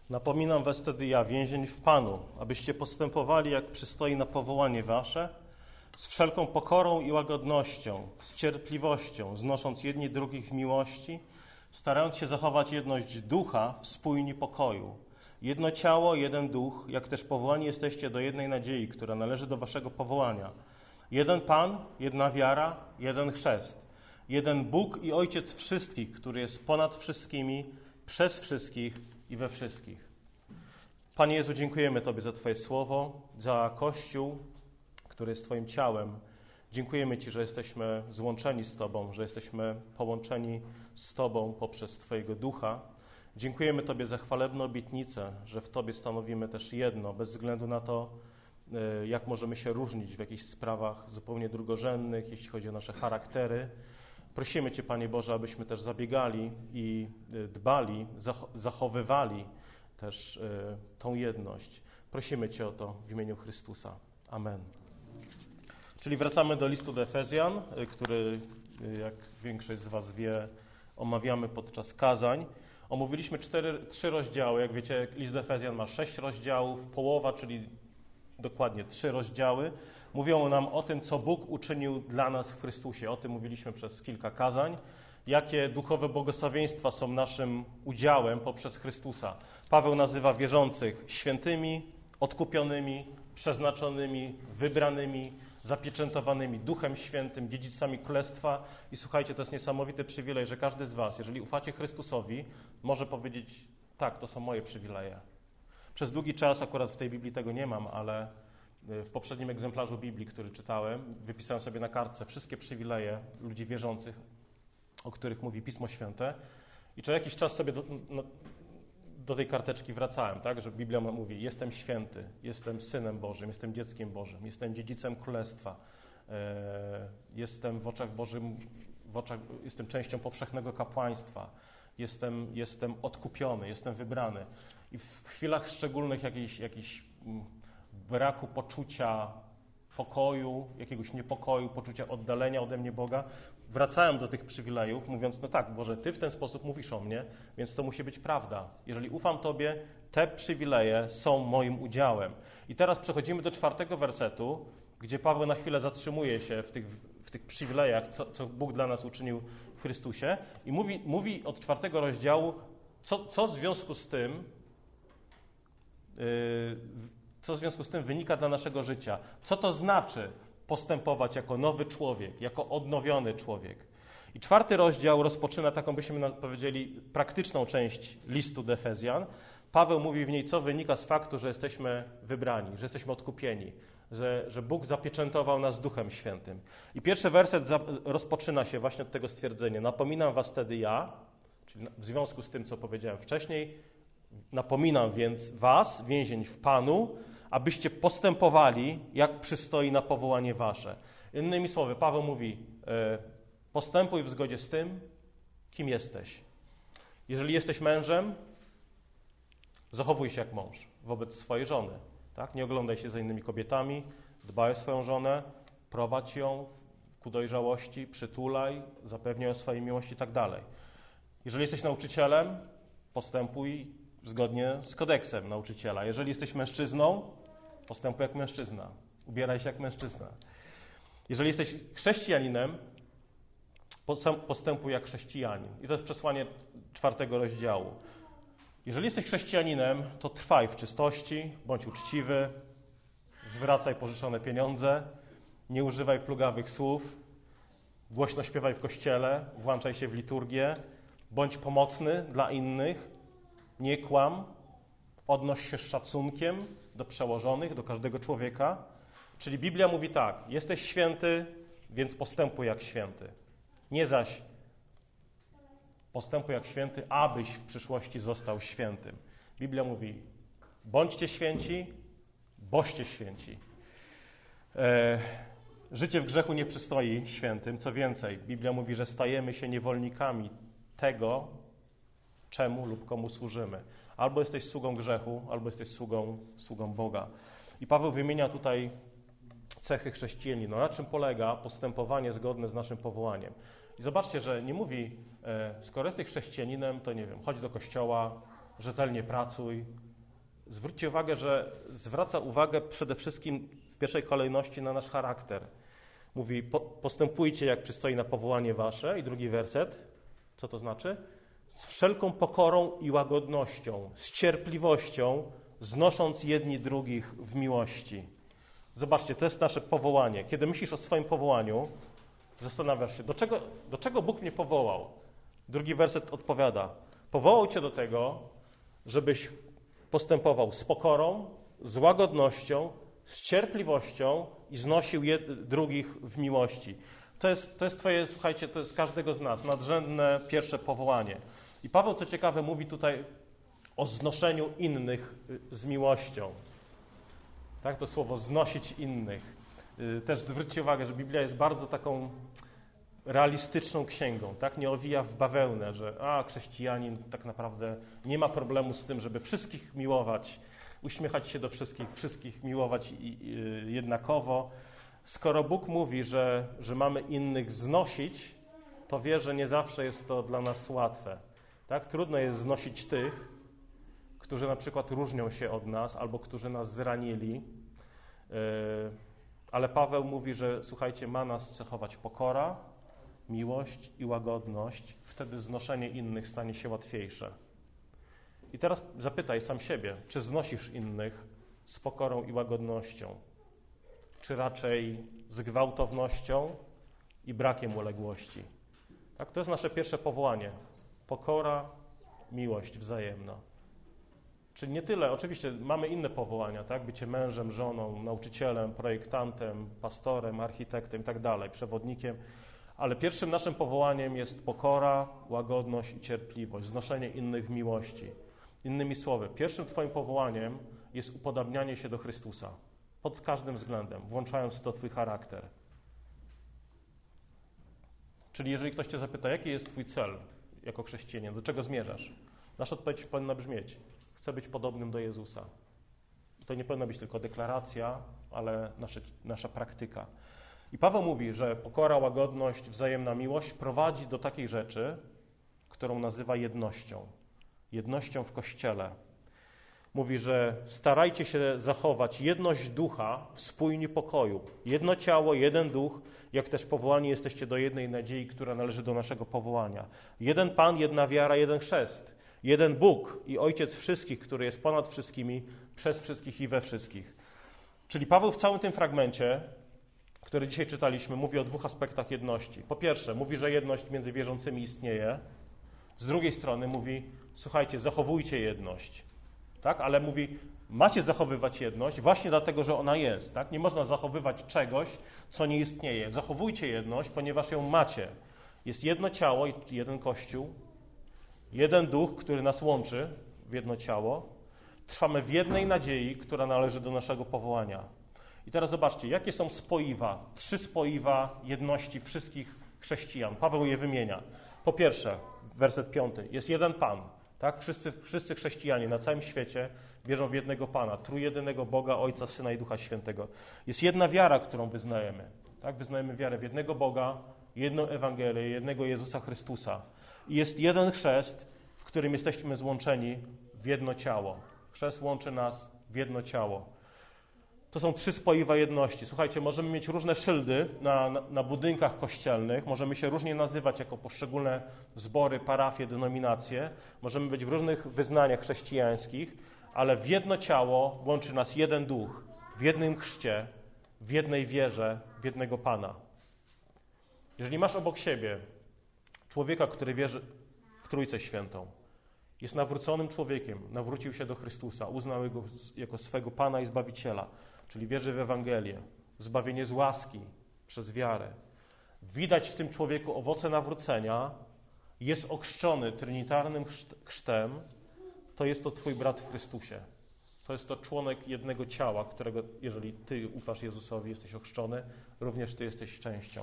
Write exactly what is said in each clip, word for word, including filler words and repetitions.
Napominam was wtedy ja, więzień w Panu, abyście postępowali, jak przystoi na powołanie wasze, z wszelką pokorą i łagodnością, z cierpliwością, znosząc jedni drugich w miłości, starając się zachować jedność ducha w spójni pokoju. Jedno ciało, jeden duch, jak też powołani jesteście do jednej nadziei, która należy do waszego powołania. Jeden Pan, jedna wiara, jeden chrzest. Jeden Bóg i Ojciec wszystkich, który jest ponad wszystkimi, przez wszystkich i we wszystkich. Panie Jezu, dziękujemy Tobie za Twoje słowo, za Kościół, który jest Twoim ciałem. Dziękujemy Ci, że jesteśmy złączeni z Tobą, że jesteśmy połączeni z Tobą poprzez Twojego Ducha. Dziękujemy Tobie za chwalebną obietnicę, że w Tobie stanowimy też jedno, bez względu na to, jak możemy się różnić w jakichś sprawach zupełnie drugorzędnych, jeśli chodzi o nasze charaktery. Prosimy Cię, Panie Boże, abyśmy też zabiegali i dbali, zachowywali też tą jedność. Prosimy Cię o to w imieniu Chrystusa. Amen. Czyli wracamy do listu do Efezjan, który, jak większość z Was wie, omawiamy podczas kazań. Omówiliśmy cztery, trzy rozdziały. Jak wiecie, list do Efezjan ma sześć rozdziałów. Połowa, czyli dokładnie trzy rozdziały, mówią nam o tym, co Bóg uczynił dla nas w Chrystusie. O tym mówiliśmy przez kilka kazań. Jakie duchowe błogosławieństwa są naszym udziałem poprzez Chrystusa. Paweł nazywa wierzących świętymi, odkupionymi, przeznaczonymi, wybranymi, zapieczętowanymi Duchem Świętym, dziedzicami Królestwa. I słuchajcie, to jest niesamowity przywilej, że każdy z was, jeżeli ufacie Chrystusowi, może powiedzieć, tak, to są moje przywileje. Przez długi czas, akurat w tej Biblii tego nie mam, ale w poprzednim egzemplarzu Biblii, który czytałem, wypisałem sobie na kartce wszystkie przywileje ludzi wierzących, o których mówi Pismo Święte. I co jakiś czas sobie do, no, do tej karteczki wracałem, tak, że Biblia mówi, jestem święty, jestem Synem Bożym, jestem dzieckiem Bożym, jestem dziedzicem Królestwa, e, jestem w oczach Bożym, w oczach, jestem częścią powszechnego kapłaństwa, jestem, jestem odkupiony, jestem wybrany. I w chwilach szczególnych jakiejś, jakiejś braku poczucia pokoju, jakiegoś niepokoju, poczucia oddalenia ode mnie Boga, wracałem do tych przywilejów, mówiąc, no tak, Boże, Ty w ten sposób mówisz o mnie, więc to musi być prawda. Jeżeli ufam Tobie, te przywileje są moim udziałem. I teraz przechodzimy do czwartego wersetu, gdzie Paweł na chwilę zatrzymuje się w tych, w tych przywilejach, co, co Bóg dla nas uczynił w Chrystusie i mówi, mówi od czwartego rozdziału, co, co w związku z tym yy, co w związku z tym wynika dla naszego życia. Co to znaczy postępować jako nowy człowiek, jako odnowiony człowiek. I czwarty rozdział rozpoczyna taką, byśmy powiedzieli, praktyczną część listu do Efezjan. Paweł mówi w niej, co wynika z faktu, że jesteśmy wybrani, że jesteśmy odkupieni, że, że Bóg zapieczętował nas Duchem Świętym. I pierwszy werset za, rozpoczyna się właśnie od tego stwierdzenia. Napominam was wtedy ja, czyli w związku z tym, co powiedziałem wcześniej, napominam więc was, więzień w Panu, abyście postępowali, jak przystoi na powołanie wasze. Innymi słowy, Paweł mówi, postępuj w zgodzie z tym, kim jesteś. Jeżeli jesteś mężem, zachowuj się jak mąż wobec swojej żony. Tak? Nie oglądaj się za innymi kobietami, dbaj o swoją żonę, prowadź ją ku dojrzałości, przytulaj, zapewniaj o swojej miłości i tak dalej. Jeżeli jesteś nauczycielem, postępuj zgodnie z kodeksem nauczyciela. Jeżeli jesteś mężczyzną, postępuj jak mężczyzna. Ubieraj się jak mężczyzna. Jeżeli jesteś chrześcijaninem, postępuj jak chrześcijanin. I to jest przesłanie czwartego rozdziału. Jeżeli jesteś chrześcijaninem, to trwaj w czystości, bądź uczciwy, zwracaj pożyczone pieniądze, nie używaj plugawych słów, głośno śpiewaj w kościele, włączaj się w liturgię, bądź pomocny dla innych, nie kłam, odnoś się z szacunkiem do przełożonych, do każdego człowieka. Czyli Biblia mówi tak, jesteś święty, więc postępuj jak święty. Nie zaś postępuj jak święty, abyś w przyszłości został świętym. Biblia mówi, bądźcie święci, boście święci. E, życie w grzechu nie przystoi świętym. Co więcej, Biblia mówi, że stajemy się niewolnikami tego, czemu lub komu służymy. Albo jesteś sługą grzechu, albo jesteś sługą, sługą Boga. I Paweł wymienia tutaj cechy chrześcijanina. Na czym polega postępowanie zgodne z naszym powołaniem? I zobaczcie, że nie mówi, e, skoro jesteś chrześcijaninem, to nie wiem, chodź do kościoła, rzetelnie pracuj. Zwróćcie uwagę, że zwraca uwagę przede wszystkim w pierwszej kolejności na nasz charakter. Mówi, po, postępujcie jak przystoi na powołanie wasze. I drugi werset, co to znaczy? Z wszelką pokorą i łagodnością, z cierpliwością, znosząc jedni drugich w miłości. Zobaczcie, to jest nasze powołanie. Kiedy myślisz o swoim powołaniu, zastanawiasz się, do czego, do czego Bóg mnie powołał? Drugi werset odpowiada, powołał cię do tego, żebyś postępował z pokorą, z łagodnością, z cierpliwością i znosił jed, drugich w miłości. To jest, to jest twoje, słuchajcie, to jest każdego z nas, nadrzędne pierwsze powołanie. I Paweł, co ciekawe, mówi tutaj o znoszeniu innych z miłością. Tak, to słowo znosić innych. Też zwróćcie uwagę, że Biblia jest bardzo taką realistyczną księgą, tak? Nie owija w bawełnę, że a, chrześcijanin tak naprawdę nie ma problemu z tym, żeby wszystkich miłować, uśmiechać się do wszystkich, wszystkich miłować i, i, jednakowo. Skoro Bóg mówi, że, że mamy innych znosić, to wie, że nie zawsze jest to dla nas łatwe. Tak? Trudno jest znosić tych, którzy na przykład różnią się od nas albo którzy nas zranili. Yy, ale Paweł mówi, że słuchajcie, ma nas cechować pokora, miłość i łagodność. Wtedy znoszenie innych stanie się łatwiejsze. I teraz zapytaj sam siebie, czy znosisz innych z pokorą i łagodnością? Czy raczej z gwałtownością i brakiem uległości? Tak, to jest nasze pierwsze powołanie. Pokora, miłość wzajemna. Czyli nie tyle, oczywiście mamy inne powołania, tak? Bycie mężem, żoną, nauczycielem, projektantem, pastorem, architektem i tak dalej, przewodnikiem, ale pierwszym naszym powołaniem jest pokora, łagodność i cierpliwość, znoszenie innych w miłości. Innymi słowy, pierwszym twoim powołaniem jest upodabnianie się do Chrystusa pod każdym względem, włączając w to twój charakter. Czyli jeżeli ktoś cię zapyta, jaki jest twój cel jako chrześcijanin, do czego zmierzasz? Nasza odpowiedź powinna brzmieć: chcę być podobnym do Jezusa. To nie powinna być tylko deklaracja, ale nasze, nasza praktyka. I Paweł mówi, że pokora, łagodność, wzajemna miłość prowadzi do takiej rzeczy, którą nazywa jednością. Jednością w Kościele. Mówi, że starajcie się zachować jedność ducha w spójni pokoju. Jedno ciało, jeden duch, jak też powołani jesteście do jednej nadziei, która należy do naszego powołania. Jeden Pan, jedna wiara, jeden chrzest. Jeden Bóg i Ojciec wszystkich, który jest ponad wszystkimi, przez wszystkich i we wszystkich. Czyli Paweł w całym tym fragmencie, który dzisiaj czytaliśmy, mówi o dwóch aspektach jedności. Po pierwsze, mówi, że jedność między wierzącymi istnieje. Z drugiej strony mówi, słuchajcie, zachowujcie jedność. Tak? Ale mówi, macie zachowywać jedność właśnie dlatego, że ona jest. Tak? Nie można zachowywać czegoś, co nie istnieje. Zachowujcie jedność, ponieważ ją macie. Jest jedno ciało i jeden Kościół, jeden duch, który nas łączy w jedno ciało. Trwamy w jednej nadziei, która należy do naszego powołania. I teraz zobaczcie, jakie są spoiwa, trzy spoiwa jedności wszystkich chrześcijan. Paweł je wymienia. Po pierwsze, werset piąty, jest jeden Pan. Tak? Wszyscy, wszyscy chrześcijanie na całym świecie wierzą w jednego Pana, trójjedynego Boga, Ojca, Syna i Ducha Świętego. Jest jedna wiara, którą wyznajemy. Tak? Wyznajemy wiarę w jednego Boga, jedną Ewangelię, jednego Jezusa Chrystusa. I jest jeden chrzest, w którym jesteśmy złączeni w jedno ciało. Chrzest łączy nas w jedno ciało. To są trzy spoiwa jedności. Słuchajcie, możemy mieć różne szyldy na, na, na budynkach kościelnych, możemy się różnie nazywać jako poszczególne zbory, parafie, denominacje, możemy być w różnych wyznaniach chrześcijańskich, ale w jedno ciało łączy nas jeden duch, w jednym chrzcie, w jednej wierze, w jednego Pana. Jeżeli masz obok siebie człowieka, który wierzy w Trójcę Świętą, jest nawróconym człowiekiem, nawrócił się do Chrystusa, uznał Go jako swego Pana i Zbawiciela, czyli wierzy w Ewangelię, zbawienie z łaski przez wiarę. Widać w tym człowieku owoce nawrócenia, jest ochrzczony trinitarnym chrztem, to jest to twój brat w Chrystusie. To jest to członek jednego ciała, którego, jeżeli ty ufasz Jezusowi, jesteś ochrzczony, również ty jesteś częścią.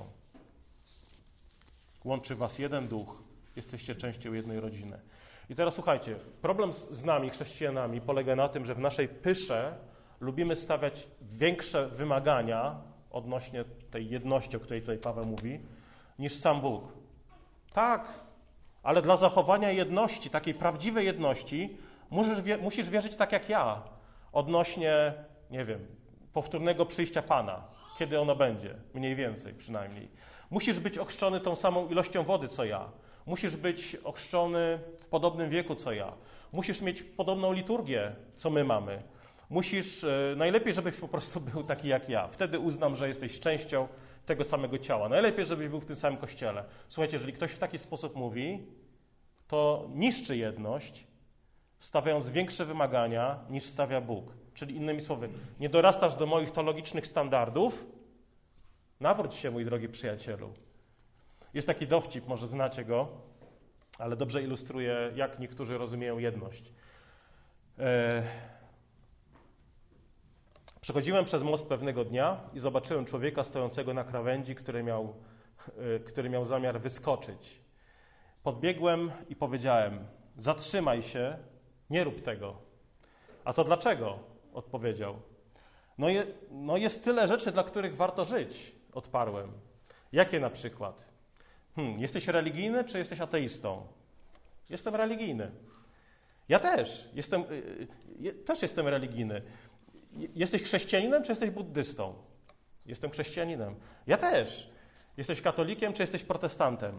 Łączy was jeden duch, jesteście częścią jednej rodziny. I teraz słuchajcie, problem z nami, chrześcijanami, polega na tym, że w naszej pysze lubimy stawiać większe wymagania odnośnie tej jedności, o której tutaj Paweł mówi, niż sam Bóg. Tak, ale dla zachowania jedności, takiej prawdziwej jedności, Musisz, wie, musisz wierzyć tak jak ja odnośnie, nie wiem, powtórnego przyjścia Pana. Kiedy ono będzie? Mniej więcej przynajmniej. Musisz być ochrzczony tą samą ilością wody co ja. Musisz być ochrzczony w podobnym wieku co ja. Musisz mieć podobną liturgię, co my mamy. Musisz, najlepiej, żebyś po prostu był taki jak ja. Wtedy uznam, że jesteś częścią tego samego ciała. Najlepiej, żebyś był w tym samym kościele. Słuchajcie, jeżeli ktoś w taki sposób mówi, to niszczy jedność, stawiając większe wymagania niż stawia Bóg. Czyli innymi słowy, nie dorastasz do moich teologicznych standardów, nawróć się, mój drogi przyjacielu. Jest taki dowcip, może znacie go, ale dobrze ilustruje, jak niektórzy rozumieją jedność. E... Przechodziłem przez most pewnego dnia i zobaczyłem człowieka stojącego na krawędzi, który miał, e, który miał zamiar wyskoczyć. Podbiegłem i powiedziałem, zatrzymaj się, nie rób tego. A to dlaczego? Odpowiedział. No, je, no jest tyle rzeczy, dla których warto żyć, odparłem. Jakie na przykład? Hmm, jesteś religijny, czy jesteś ateistą? Jestem religijny. Ja też. Jestem, y, też jestem religijny. Jesteś chrześcijaninem, czy jesteś buddystą? Jestem chrześcijaninem. Ja też. Jesteś katolikiem, czy jesteś protestantem?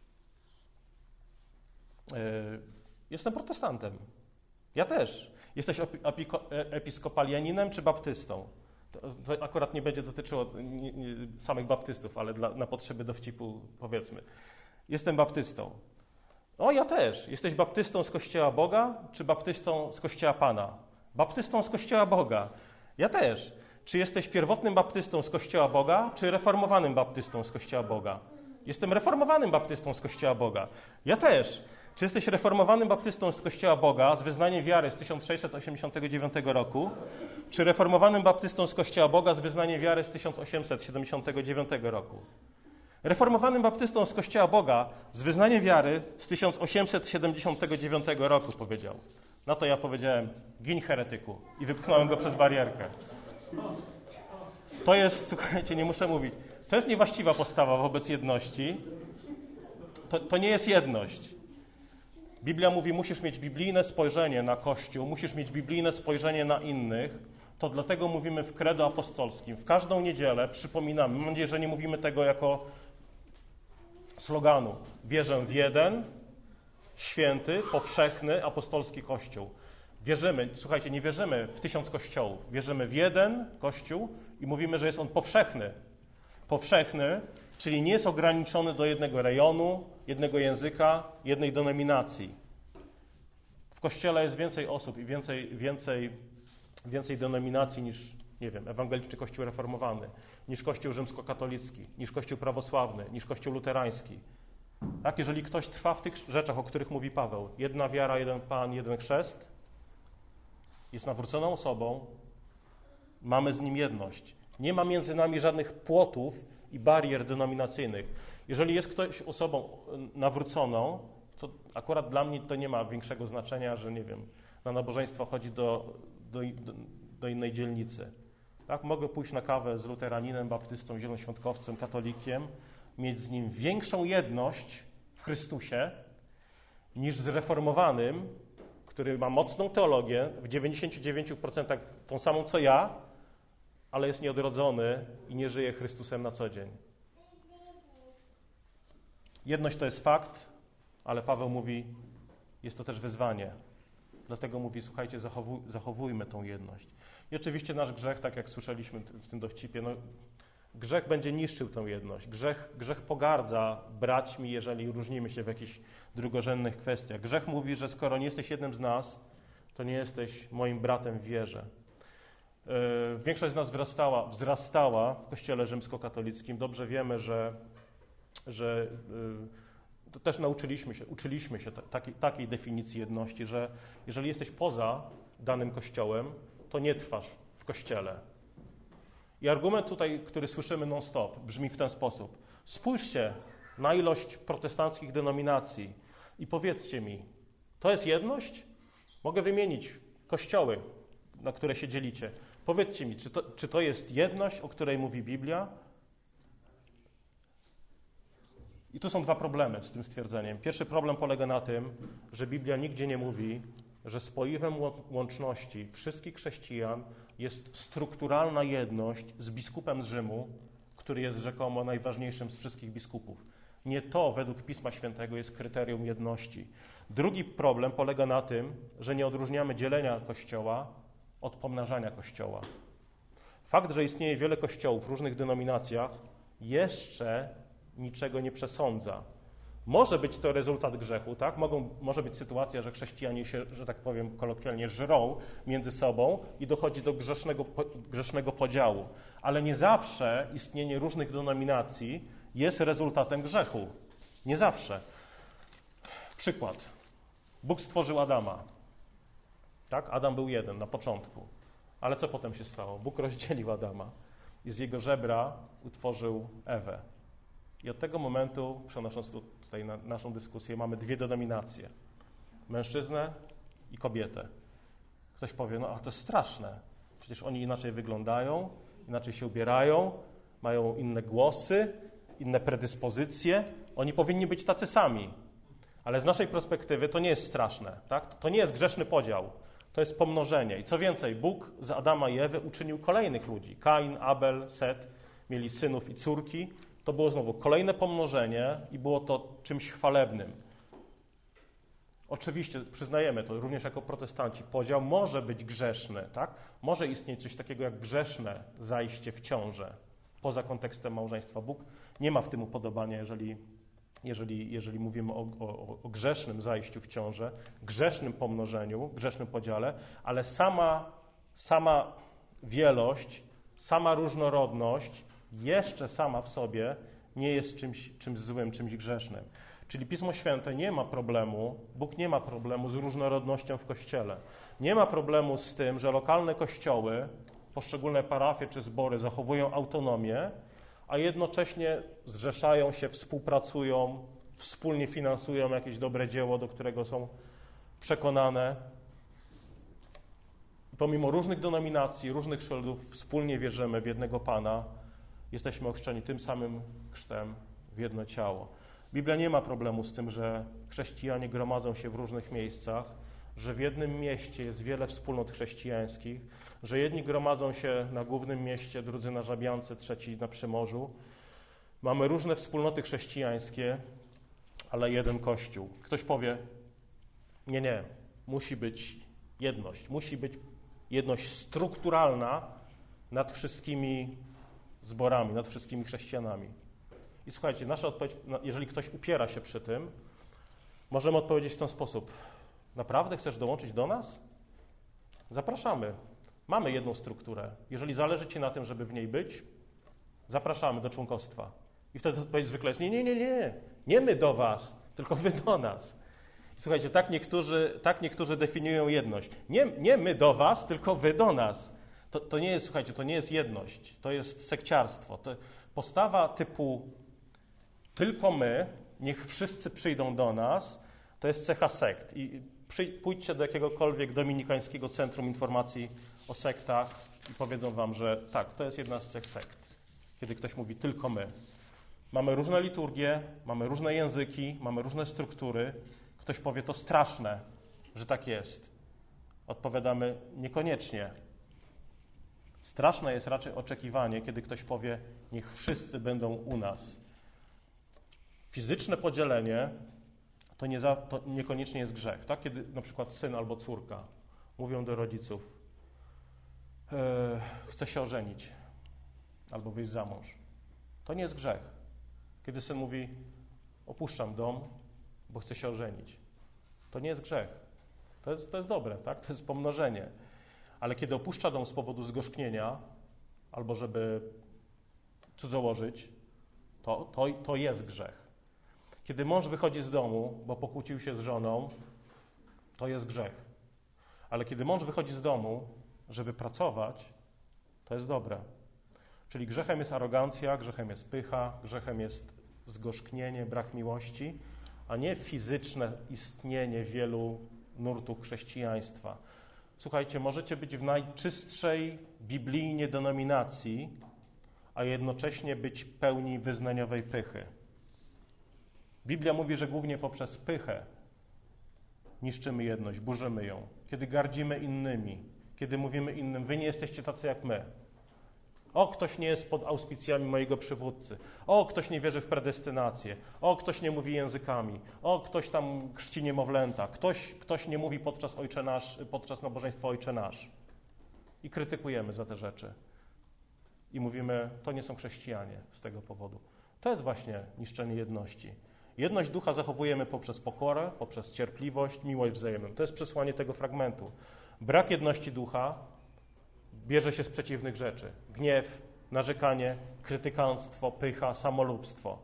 Y, jestem protestantem. Ja też. Jesteś episkopalianinem czy baptystą? To, to akurat nie będzie dotyczyło nie, nie, samych baptystów, ale dla, na potrzeby dowcipu powiedzmy. Jestem baptystą. O, ja też. Jesteś baptystą z Kościoła Boga czy baptystą z Kościoła Pana? Baptystą z Kościoła Boga. Ja też. Czy jesteś pierwotnym baptystą z Kościoła Boga czy reformowanym baptystą z Kościoła Boga? Jestem reformowanym baptystą z Kościoła Boga. Ja też. Czy jesteś reformowanym baptystą z Kościoła Boga z wyznaniem wiary z tysiąc sześćset osiemdziesiątego dziewiątego roku, czy reformowanym baptystą z Kościoła Boga z wyznaniem wiary z tysiąc osiemset siedemdziesiątego dziewiątego roku? Reformowanym baptystą z Kościoła Boga z wyznaniem wiary z tysiąc osiemset siedemdziesiątego dziewiątego roku, powiedział. Na to ja powiedziałem, giń heretyku, i wypchnąłem go przez barierkę. To jest, słuchajcie, nie muszę mówić, to jest niewłaściwa postawa wobec jedności. To, to nie jest jedność. Biblia mówi, musisz mieć biblijne spojrzenie na Kościół, musisz mieć biblijne spojrzenie na innych. To dlatego mówimy w credo apostolskim. W każdą niedzielę przypominamy, mam nadzieję, że nie mówimy tego jako sloganu. Wierzę w jeden, święty, powszechny, apostolski Kościół. Wierzymy, słuchajcie, nie wierzymy w tysiąc kościołów. Wierzymy w jeden Kościół i mówimy, że jest on powszechny. Powszechny, czyli nie jest ograniczony do jednego rejonu, jednego języka, jednej denominacji. W Kościele jest więcej osób i więcej, więcej, więcej denominacji niż, nie wiem, ewangeliczny Kościół reformowany, niż Kościół rzymskokatolicki, niż Kościół prawosławny, niż Kościół luterański. Tak, jeżeli ktoś trwa w tych rzeczach, o których mówi Paweł, jedna wiara, jeden Pan, jeden chrzest, jest nawróconą osobą, mamy z nim jedność. Nie ma między nami żadnych płotów i barier denominacyjnych. Jeżeli jest ktoś osobą nawróconą, to akurat dla mnie to nie ma większego znaczenia, że nie wiem, na nabożeństwo chodzi do, do, do innej dzielnicy. Tak? Mogę pójść na kawę z luteraninem, baptystą, zielonoświątkowcem, katolikiem, mieć z nim większą jedność w Chrystusie niż z reformowanym, który ma mocną teologię, w dziewięćdziesięciu dziewięciu procentach tą samą co ja, ale jest nieodrodzony i nie żyje Chrystusem na co dzień. Jedność to jest fakt, ale Paweł mówi, jest to też wyzwanie. Dlatego mówi, słuchajcie, zachowuj, zachowujmy tą jedność. I oczywiście nasz grzech, tak jak słyszeliśmy w tym dowcipie, no, grzech będzie niszczył tę jedność. Grzech, grzech pogardza braćmi, jeżeli różnimy się w jakichś drugorzędnych kwestiach. Grzech mówi, że skoro nie jesteś jednym z nas, to nie jesteś moim bratem w wierze. Yy, większość z nas wzrastała, wzrastała w Kościele rzymskokatolickim. Dobrze wiemy, że, że yy, to też nauczyliśmy się, uczyliśmy się t- takiej, takiej definicji jedności, że jeżeli jesteś poza danym Kościołem, to nie trwasz w Kościele. I argument tutaj, który słyszymy non-stop, brzmi w ten sposób. Spójrzcie na ilość protestanckich denominacji i powiedzcie mi, to jest jedność? Mogę wymienić kościoły, na które się dzielicie. Powiedzcie mi, czy to, czy to jest jedność, o której mówi Biblia? I tu są dwa problemy z tym stwierdzeniem. Pierwszy problem polega na tym, że Biblia nigdzie nie mówi, że spoiwem łączności wszystkich chrześcijan jest strukturalna jedność z biskupem z Rzymu, który jest rzekomo najważniejszym z wszystkich biskupów. Nie to według Pisma Świętego jest kryterium jedności. Drugi problem polega na tym, że nie odróżniamy dzielenia Kościoła od pomnażania Kościoła. Fakt, że istnieje wiele kościołów w różnych denominacjach, jeszcze niczego nie przesądza. Może być to rezultat grzechu, tak? Mogą, może być sytuacja, że chrześcijanie się, że tak powiem kolokwialnie, żrą między sobą i dochodzi do grzesznego, grzesznego podziału. Ale nie zawsze istnienie różnych denominacji jest rezultatem grzechu. Nie zawsze. Przykład. Bóg stworzył Adama. Tak? Adam był jeden na początku. Ale co potem się stało? Bóg rozdzielił Adama i z jego żebra utworzył Ewę. I od tego momentu, przenosząc tu, tutaj na naszą dyskusję, mamy dwie denominacje. Mężczyznę i kobietę. Ktoś powie, no a to jest straszne. Przecież oni inaczej wyglądają, inaczej się ubierają, mają inne głosy, inne predyspozycje. Oni powinni być tacy sami. Ale z naszej perspektywy to nie jest straszne. Tak? To nie jest grzeszny podział. To jest pomnożenie. I co więcej, Bóg z Adama i Ewy uczynił kolejnych ludzi. Kain, Abel, Set mieli synów i córki. To było znowu kolejne pomnożenie i było to czymś chwalebnym. Oczywiście, przyznajemy to również jako protestanci, podział może być grzeszny, tak? Może istnieć coś takiego jak grzeszne zajście w ciążę poza kontekstem małżeństwa. Bóg nie ma w tym upodobania, jeżeli, jeżeli, jeżeli mówimy o, o, o grzesznym zajściu w ciążę, grzesznym pomnożeniu, grzesznym podziale, ale sama, sama wielość, sama różnorodność jeszcze sama w sobie nie jest czymś, czymś złym, czymś grzesznym. Czyli Pismo Święte nie ma problemu, Bóg nie ma problemu z różnorodnością w Kościele. Nie ma problemu z tym, że lokalne kościoły, poszczególne parafie czy zbory zachowują autonomię, a jednocześnie zrzeszają się, współpracują, wspólnie finansują jakieś dobre dzieło, do którego są przekonane. Pomimo różnych denominacji, różnych szyldów, wspólnie wierzymy w jednego Pana, jesteśmy ochrzczeni tym samym chrztem w jedno ciało. Biblia nie ma problemu z tym, że chrześcijanie gromadzą się w różnych miejscach, że w jednym mieście jest wiele wspólnot chrześcijańskich, że jedni gromadzą się na głównym mieście, drudzy na Żabiance, trzeci na Przymorzu. Mamy różne wspólnoty chrześcijańskie, ale jeden Kościół. Ktoś powie, nie, nie, musi być jedność, musi być jedność strukturalna nad wszystkimi zborami, nad wszystkimi chrześcijanami. I słuchajcie, nasza odpowiedź, jeżeli ktoś upiera się przy tym, możemy odpowiedzieć w ten sposób. Naprawdę chcesz dołączyć do nas? Zapraszamy. Mamy jedną strukturę. Jeżeli zależy ci na tym, żeby w niej być, zapraszamy do członkostwa. I wtedy odpowiedź zwykle jest nie, nie, nie, nie. Nie my do was, tylko wy do nas. I słuchajcie, tak niektórzy, tak niektórzy definiują jedność. Nie, nie my do was, tylko wy do nas. To, to nie jest, słuchajcie, to nie jest jedność. To jest sekciarstwo. To postawa typu tylko my, niech wszyscy przyjdą do nas, to jest cecha sekt. I przy, pójdźcie do jakiegokolwiek dominikańskiego centrum informacji o sektach i powiedzą wam, że tak, to jest jedna z cech sekt. Kiedy ktoś mówi tylko my. Mamy różne liturgie, mamy różne języki, mamy różne struktury. Ktoś powie, to straszne, że tak jest. Odpowiadamy, niekoniecznie. Straszne jest raczej oczekiwanie, kiedy ktoś powie, niech wszyscy będą u nas. Fizyczne podzielenie to, nie za, to niekoniecznie jest grzech. Tak? Kiedy na przykład syn albo córka mówią do rodziców, e, chcę się ożenić albo wyjść za mąż. To nie jest grzech. Kiedy syn mówi, opuszczam dom, bo chcę się ożenić. To nie jest grzech. To jest, to jest dobre, tak? To jest pomnożenie. Ale kiedy opuszcza dom z powodu zgorzknienia albo żeby cudzołożyć, to, to, to jest grzech. Kiedy mąż wychodzi z domu, bo pokłócił się z żoną, to jest grzech. Ale kiedy mąż wychodzi z domu, żeby pracować, to jest dobre. Czyli grzechem jest arogancja, grzechem jest pycha, grzechem jest zgorzknienie, brak miłości, a nie fizyczne istnienie wielu nurtów chrześcijaństwa. Słuchajcie, możecie być w najczystszej biblijnie denominacji, a jednocześnie być pełni wyznaniowej pychy. Biblia mówi, że głównie poprzez pychę niszczymy jedność, burzymy ją. Kiedy gardzimy innymi, kiedy mówimy innym, wy nie jesteście tacy jak my. O, ktoś nie jest pod auspicjami mojego przywódcy. O, ktoś nie wierzy w predestynację. O, ktoś nie mówi językami. O, ktoś tam chrzci niemowlęta. Ktoś, ktoś nie mówi podczas, Ojcze Nasz, podczas nabożeństwa Ojcze Nasz. I krytykujemy za te rzeczy. I mówimy, to nie są chrześcijanie z tego powodu. To jest właśnie niszczenie jedności. Jedność ducha zachowujemy poprzez pokorę, poprzez cierpliwość, miłość wzajemną. To jest przesłanie tego fragmentu. Brak jedności ducha bierze się z przeciwnych rzeczy. Gniew, narzekanie, krytykanstwo, pycha, samolubstwo.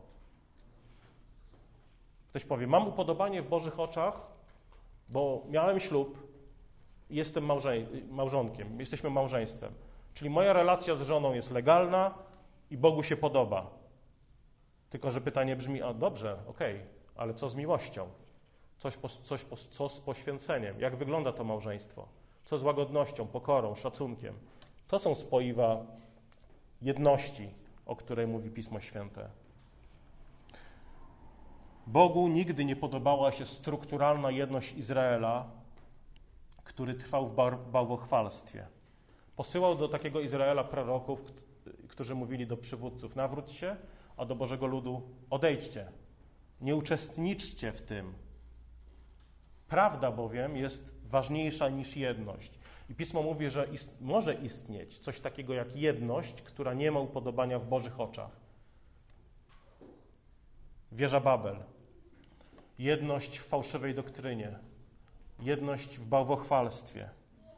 Ktoś powie, mam upodobanie w Bożych oczach, bo miałem ślub i jestem małżeń- małżonkiem, jesteśmy małżeństwem. Czyli moja relacja z żoną jest legalna i Bogu się podoba. Tylko że pytanie brzmi, a dobrze, okej, okay, ale co z miłością? Coś, po, coś po, co z poświęceniem? Jak wygląda to małżeństwo? Co z łagodnością, pokorą, szacunkiem? To są spoiwa jedności, o której mówi Pismo Święte. Bogu nigdy nie podobała się strukturalna jedność Izraela, który trwał w bałwochwalstwie. Posyłał do takiego Izraela proroków, którzy mówili do przywódców, nawróć się, a do Bożego ludu odejdźcie. Nie uczestniczcie w tym. Prawda bowiem jest ważniejsza niż jedność. I Pismo mówi, że ist- może istnieć coś takiego jak jedność, która nie ma upodobania w Bożych oczach. Wieża Babel. Jedność w fałszywej doktrynie. Jedność w bałwochwalstwie.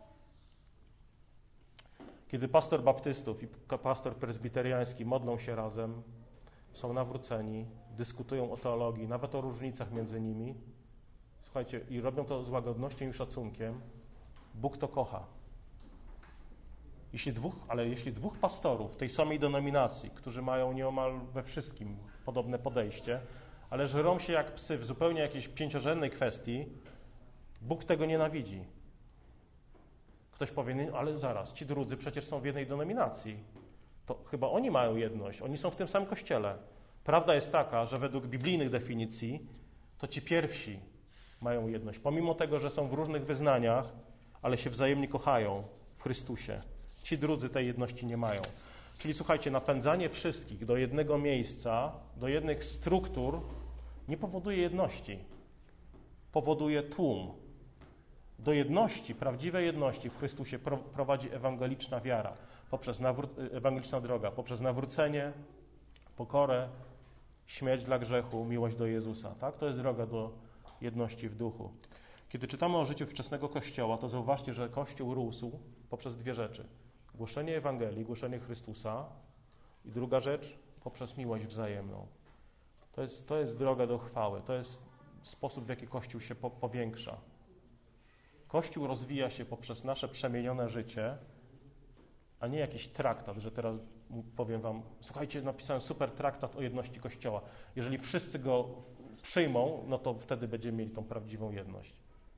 Kiedy pastor baptystów i pastor prezbiteriański modlą się razem, są nawróceni, dyskutują o teologii, nawet o różnicach między nimi, słuchajcie, i robią to z łagodnością i szacunkiem, Bóg to kocha. Jeśli dwóch, ale jeśli dwóch pastorów tej samej denominacji, którzy mają nieomal we wszystkim podobne podejście, ale żerą się jak psy w zupełnie jakiejś pięciorzędnej kwestii, Bóg tego nienawidzi. Ktoś powie, no, ale zaraz, ci drudzy przecież są w jednej denominacji. To chyba oni mają jedność, oni są w tym samym kościele. Prawda jest taka, że według biblijnych definicji to ci pierwsi mają jedność. Pomimo tego, że są w różnych wyznaniach, ale się wzajemnie kochają w Chrystusie. Ci drudzy tej jedności nie mają. Czyli słuchajcie, napędzanie wszystkich do jednego miejsca, do jednych struktur nie powoduje jedności. Powoduje tłum. Do jedności, prawdziwej jedności w Chrystusie prowadzi ewangeliczna wiara, poprzez nawró- ewangeliczna droga, poprzez nawrócenie, pokorę, śmierć dla grzechu, miłość do Jezusa. Tak? To jest droga do jedności w duchu. Kiedy czytamy o życiu wczesnego Kościoła, to zauważcie, że Kościół rósł poprzez dwie rzeczy. Głoszenie Ewangelii, głoszenie Chrystusa i druga rzecz, poprzez miłość wzajemną. To jest, to jest droga do chwały, to jest sposób, w jaki Kościół się po, powiększa. Kościół rozwija się poprzez nasze przemienione życie, a nie jakiś traktat, że teraz powiem wam, słuchajcie, napisałem super traktat o jedności Kościoła. Jeżeli wszyscy go przyjmą, no to wtedy będziemy mieli tą prawdziwą jedność.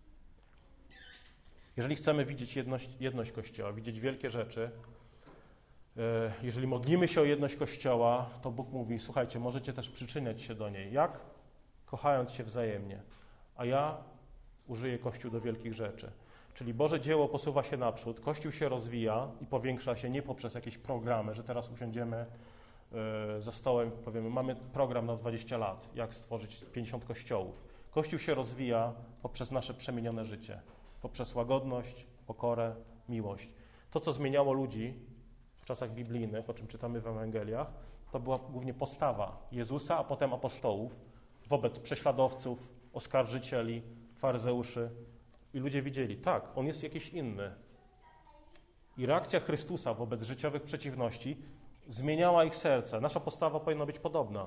Jeżeli chcemy widzieć jedność, jedność Kościoła, widzieć wielkie rzeczy, jeżeli modlimy się o jedność Kościoła, to Bóg mówi, słuchajcie, możecie też przyczyniać się do niej. Jak? Kochając się wzajemnie. A ja użyję Kościół do wielkich rzeczy. Czyli Boże dzieło posuwa się naprzód, Kościół się rozwija i powiększa się nie poprzez jakieś programy, że teraz usiądziemy za stołem i powiemy, mamy program na dwadzieścia lat, jak stworzyć pięćdziesiąt kościołów. Kościół się rozwija poprzez nasze przemienione życie, poprzez łagodność, pokorę, miłość. To, co zmieniało ludzi w czasach biblijnych, o czym czytamy w Ewangeliach, to była głównie postawa Jezusa, a potem apostołów wobec prześladowców, oskarżycieli, faryzeuszy. I ludzie widzieli, tak, on jest jakiś inny. I reakcja Chrystusa wobec życiowych przeciwności zmieniała ich serce. Nasza postawa powinna być podobna.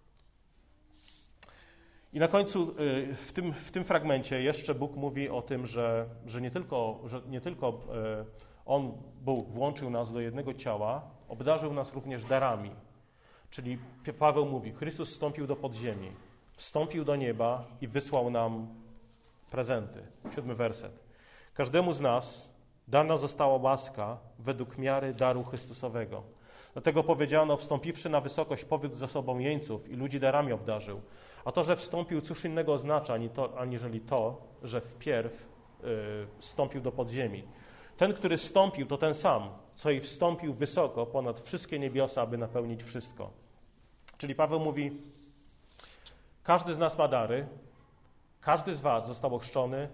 I na końcu w tym, w tym fragmencie jeszcze Bóg mówi o tym, że, że, nie tylko, że nie tylko On, Bóg, włączył nas do jednego ciała, obdarzył nas również darami. Czyli Paweł mówi, Chrystus wstąpił do podziemi, wstąpił do nieba i wysłał nam prezenty. Siódmy werset. Każdemu z nas dana została łaska według miary daru Chrystusowego. Dlatego powiedziano, wstąpiwszy na wysokość, powiódł za sobą jeńców i ludzi darami obdarzył. A to, że wstąpił, cóż innego oznacza, ani to, aniżeli to, że wpierw yy, wstąpił do podziemi. Ten, który wstąpił, to ten sam, co i wstąpił wysoko ponad wszystkie niebiosa, aby napełnić wszystko. Czyli Paweł mówi, każdy z nas ma dary, każdy z was został ochrzczony,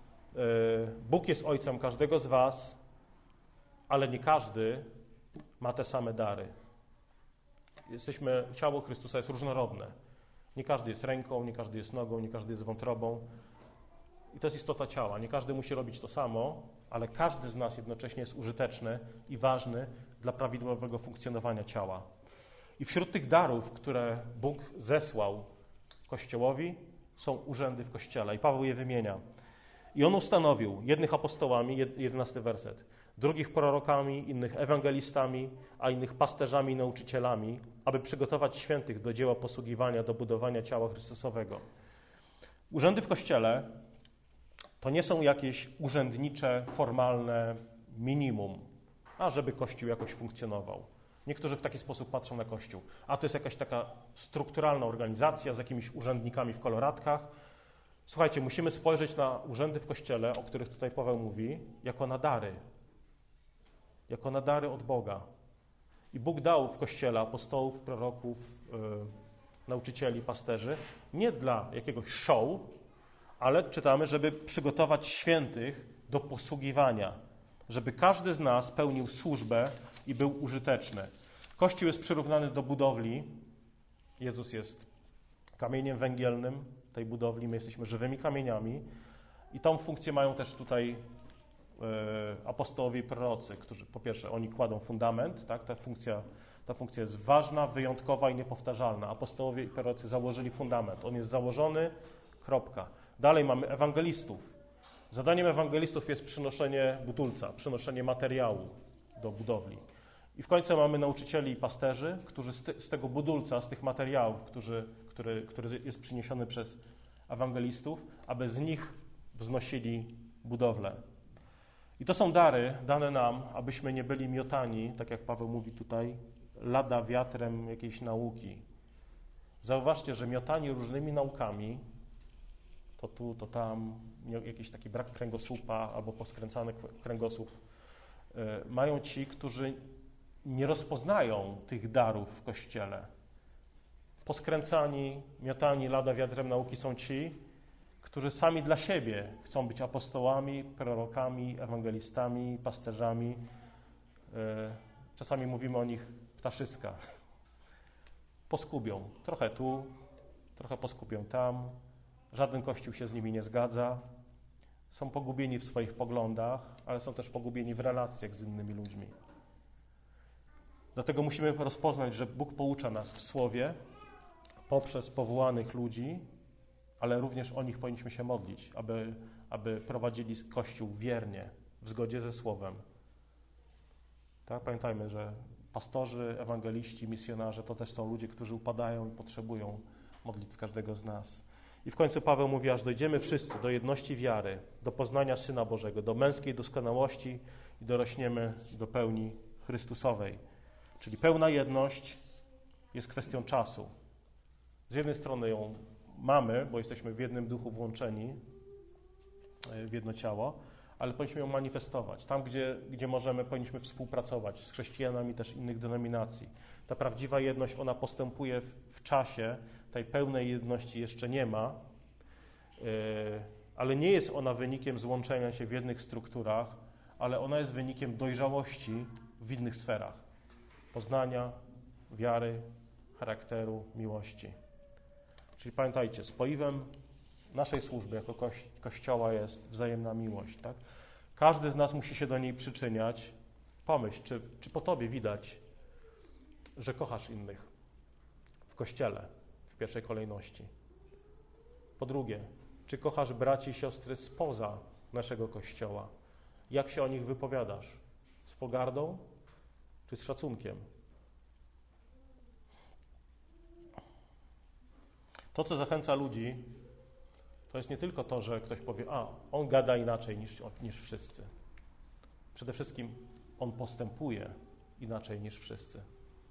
Bóg jest ojcem każdego z was, ale nie każdy ma te same dary. Jesteśmy, ciało Chrystusa jest różnorodne. Nie każdy jest ręką, nie każdy jest nogą, nie każdy jest wątrobą. I to jest istota ciała. Nie każdy musi robić to samo, ale każdy z nas jednocześnie jest użyteczny i ważny dla prawidłowego funkcjonowania ciała. I wśród tych darów, które Bóg zesłał Kościołowi, są urzędy w Kościele. I Paweł je wymienia. I on ustanowił jednych apostołami, jedenasty werset, drugich prorokami, innych ewangelistami, a innych pasterzami i nauczycielami, aby przygotować świętych do dzieła posługiwania, do budowania ciała Chrystusowego. Urzędy w Kościele to nie są jakieś urzędnicze, formalne minimum, a żeby Kościół jakoś funkcjonował. Niektórzy w taki sposób patrzą na Kościół. A to jest jakaś taka strukturalna organizacja z jakimiś urzędnikami w koloratkach. Słuchajcie, musimy spojrzeć na urzędy w Kościele, o których tutaj Paweł mówi, jako na dary. Jako na dary od Boga. I Bóg dał w Kościele apostołów, proroków, yy, nauczycieli, pasterzy, nie dla jakiegoś show, ale czytamy, żeby przygotować świętych do posługiwania, żeby każdy z nas pełnił służbę i był użyteczny. Kościół jest przyrównany do budowli. Jezus jest kamieniem węgielnym tej budowli, my jesteśmy żywymi kamieniami i tą funkcję mają też tutaj e, apostołowie i prorocy, którzy po pierwsze oni kładą fundament, tak? ta, funkcja, ta funkcja jest ważna, wyjątkowa i niepowtarzalna. Apostołowie i prorocy założyli fundament, on jest założony, kropka. Dalej mamy ewangelistów. Zadaniem ewangelistów jest przynoszenie budulca, przynoszenie materiału do budowli. I w końcu mamy nauczycieli i pasterzy, którzy z, ty, z tego budulca, z tych materiałów, którzy, który, który jest przyniesiony przez ewangelistów, aby z nich wznosili budowlę. I to są dary dane nam, abyśmy nie byli miotani, tak jak Paweł mówi tutaj, lada wiatrem jakiejś nauki. Zauważcie, że miotani różnymi naukami, to tu, to tam, jakiś taki brak kręgosłupa albo poskręcany kręgosłup, yy, mają ci, którzy nie rozpoznają tych darów w Kościele. Poskręcani, miotani lada wiatrem nauki są ci, którzy sami dla siebie chcą być apostołami, prorokami, ewangelistami, pasterzami. Czasami mówimy o nich ptaszyska. Poskubią. Trochę tu, trochę poskubią tam. Żaden Kościół się z nimi nie zgadza. Są pogubieni w swoich poglądach, ale są też pogubieni w relacjach z innymi ludźmi. Dlatego musimy rozpoznać, że Bóg poucza nas w Słowie poprzez powołanych ludzi, ale również o nich powinniśmy się modlić, aby, aby prowadzili Kościół wiernie, w zgodzie ze Słowem. Tak? Pamiętajmy, że pastorzy, ewangeliści, misjonarze to też są ludzie, którzy upadają i potrzebują modlitw każdego z nas. I w końcu Paweł mówi, aż dojdziemy wszyscy do jedności wiary, do poznania Syna Bożego, do męskiej doskonałości i dorośniemy do pełni Chrystusowej. Czyli pełna jedność jest kwestią czasu. Z jednej strony ją mamy, bo jesteśmy w jednym duchu włączeni w jedno ciało, ale powinniśmy ją manifestować. Tam, gdzie, gdzie możemy, powinniśmy współpracować z chrześcijanami też innych denominacji. Ta prawdziwa jedność, ona postępuje w, w czasie, tej pełnej jedności jeszcze nie ma, yy, ale nie jest ona wynikiem złączenia się w jednych strukturach, ale ona jest wynikiem dojrzałości w innych sferach. Poznania, wiary, charakteru, miłości. Czyli pamiętajcie, spoiwem naszej służby jako kości- Kościoła jest wzajemna miłość. Tak? Każdy z nas musi się do niej przyczyniać. Pomyśl, czy, czy po tobie widać, że kochasz innych w Kościele w pierwszej kolejności. Po drugie, czy kochasz braci i siostry spoza naszego Kościoła? Jak się o nich wypowiadasz? Z pogardą czy z szacunkiem? To, co zachęca ludzi, to jest nie tylko to, że ktoś powie, a, on gada inaczej niż, niż wszyscy. Przede wszystkim on postępuje inaczej niż wszyscy.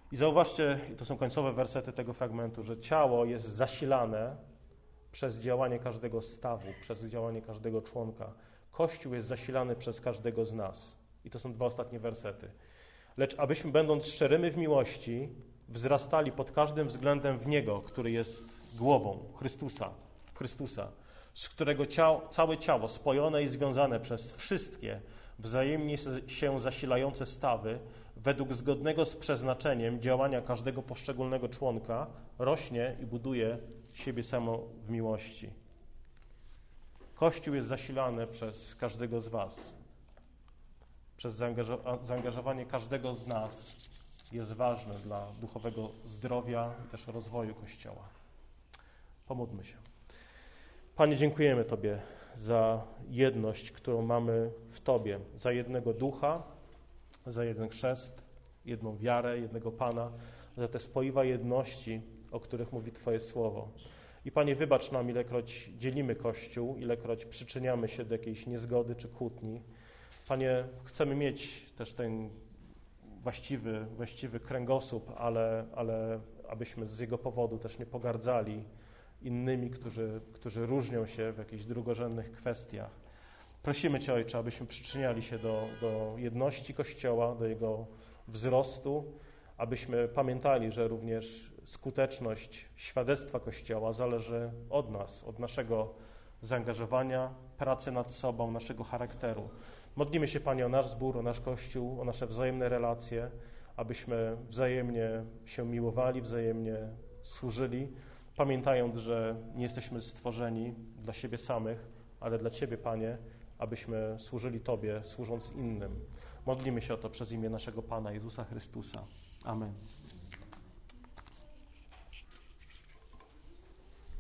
I zauważcie, i to są końcowe wersety tego fragmentu, że ciało jest zasilane przez działanie każdego stawu, przez działanie każdego członka. Kościół jest zasilany przez każdego z nas. I to są dwa ostatnie wersety. Lecz abyśmy, będąc szczerymi w miłości, wzrastali pod każdym względem w Niego, który jest głową, Chrystusa, Chrystusa, z którego ciało, całe ciało spojone i związane przez wszystkie wzajemnie się zasilające stawy, według zgodnego z przeznaczeniem działania każdego poszczególnego członka, rośnie i buduje siebie samo w miłości. Kościół jest zasilany przez każdego z was. Przez zaangażowanie każdego z nas jest ważne dla duchowego zdrowia i też rozwoju Kościoła. Pomódlmy się. Panie, dziękujemy Tobie za jedność, którą mamy w Tobie, za jednego ducha, za jeden chrzest, jedną wiarę, jednego Pana, za te spoiwa jedności, o których mówi Twoje słowo. I Panie, wybacz nam, ilekroć dzielimy Kościół, ilekroć przyczyniamy się do jakiejś niezgody czy kłótni. Panie, chcemy mieć też ten właściwy, właściwy kręgosłup, ale, ale abyśmy z jego powodu też nie pogardzali innymi, którzy, którzy różnią się w jakichś drugorzędnych kwestiach. Prosimy Cię, Ojcze, abyśmy przyczyniali się do, do jedności Kościoła, do jego wzrostu, abyśmy pamiętali, że również skuteczność świadectwa Kościoła zależy od nas, od naszego zaangażowania, pracy nad sobą, naszego charakteru. Modlimy się, Panie, o nasz zbór, o nasz Kościół, o nasze wzajemne relacje, abyśmy wzajemnie się miłowali, wzajemnie służyli, pamiętając, że nie jesteśmy stworzeni dla siebie samych, ale dla Ciebie, Panie, abyśmy służyli Tobie, służąc innym. Modlimy się o to przez imię naszego Pana Jezusa Chrystusa. Amen.